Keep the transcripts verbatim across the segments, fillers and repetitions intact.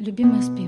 Любимая, спи.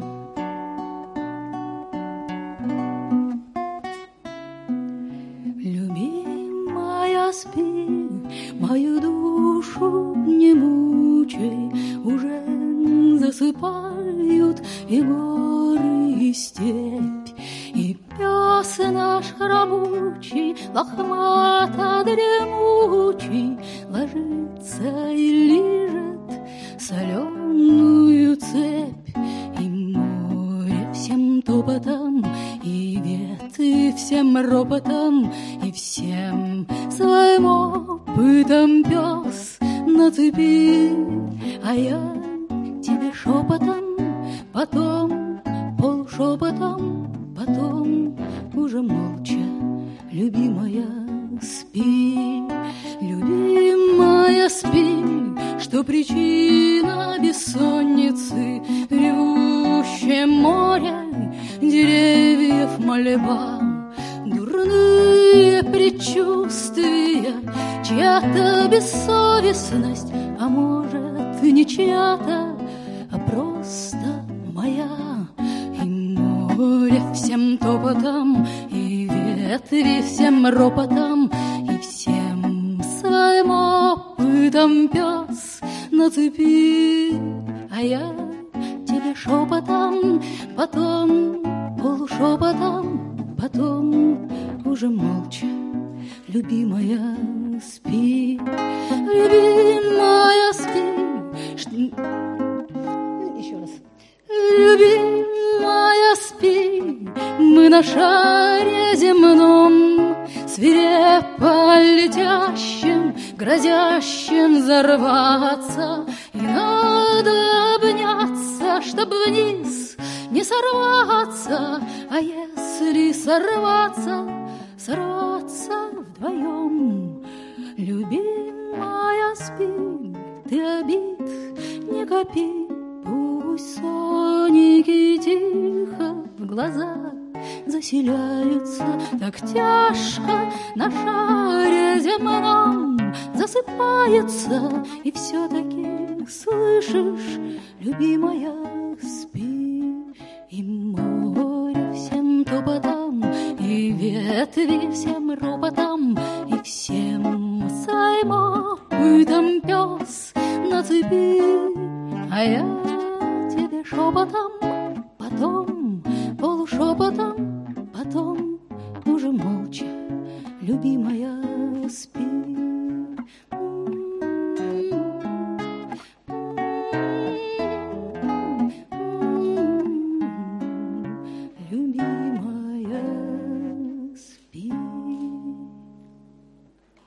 Любимая, спи, мою душу не мучай, уже засыпают и горы, и степь, и пес наш рабочий, лохмато дремучий, ложится и лижет соленую цепь. И море всем топотом, и ветви всем ропотом, и всем своим опытом пес на цепи. А я тебе шепотом, потом полушепотом, потом уже молча: любимая, спи, любимая, спи, что причина бессонницы ревущее море деревьев мольба, дурные предчувствия, чья-то бессовестность, а может не чья-то, а просто моя. И море всем топотом, и ветви всем ропотом, и всем своим опытом пес на цепи. А я тебе шепотом, потом полушепотом, потом уже молча: любимая, спи, любимая, спи. Еще раз. Любимая, спи, мы на шаре земном, свирепо летящим, грозящим взорваться, и надо обняться, чтоб вниз не сорваться. А если сорваться, сорваться вдвоем. Любимая, спи, ты обид не копи, пусть сонники тихо в глаза заселяются. Так тяжко на шаре земном засыпается, и все-таки слышишь, любимая, спи. И море всем топотом, и ветви всем ропотом, и всем своим опытом пес на цепи. А я тебе шепотом, потом полушепотом,